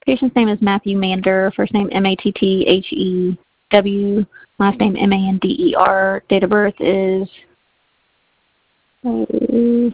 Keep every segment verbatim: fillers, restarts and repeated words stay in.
Patient's name is Matthew Mander, first name M A T T H E W, last name M A N D E R. Date of birth is uh,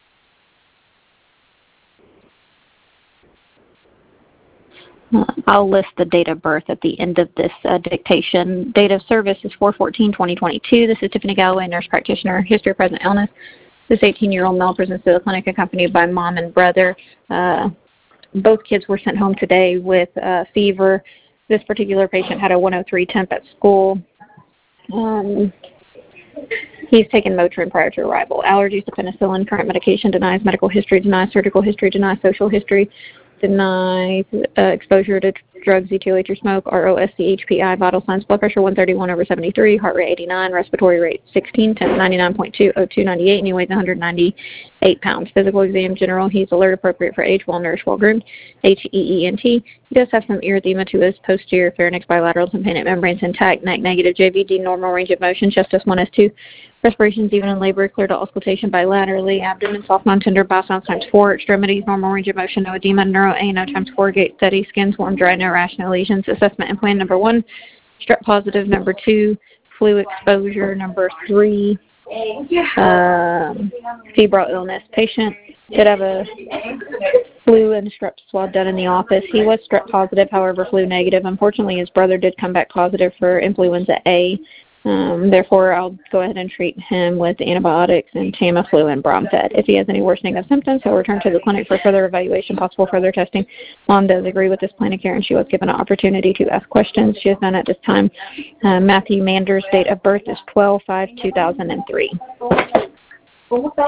I'll list the date of birth at the end of this uh, dictation. Date of service is four fourteen twenty twenty-two. This is Tiffany Galloway, nurse practitioner. History of present illness. This eighteen-year-old male presents to the clinic accompanied by mom and brother. Uh, both kids were sent home today with uh, fever. This particular patient had a one oh three temp at school. Um, he's taken Motrin prior to arrival. Allergies to penicillin. Current medication denies. Medical history denies. Surgical history denies. Social history denies. Uh, exposure to drugs, E T O H or smoke. R O S C H P I. Vital signs. Blood pressure one thirty-one over seventy-three. Heart rate eighty-nine. Respiratory rate sixteen. Temp ninety-nine point two. O two ninety-eight. And he weighs one hundred ninety-eight pounds. Physical exam general. He's alert, appropriate for age, well nourished, well groomed. H E E N T. He does have some erythema to his posterior pharynx, bilateral tympanic membranes intact. Neck negative. J V D normal range of motion. Chest S one S two. Respirations even in labor, clear to auscultation bilaterally. Abdomen soft, non-tender, biosounds times four. Extremities normal range of motion, no edema. Neuro A, no times four. Gait steady. Skin warm, dry, no rash, no lesions. Assessment and plan number one. Strep positive number two. Flu exposure number three. Um, febrile illness. Patient did have a flu and strep swab done in the office. He was strep positive, however, flu negative. Unfortunately, his brother did come back positive for influenza A. Um, therefore, I'll go ahead and treat him with antibiotics and Tamiflu and Bromfed. If he has any worsening of symptoms, he'll return to the clinic for further evaluation, possible further testing. Mom does agree with this plan of care, and she was given an opportunity to ask questions. She has done at this time. Uh, Matthew Mander's date of birth is twelve five two thousand three.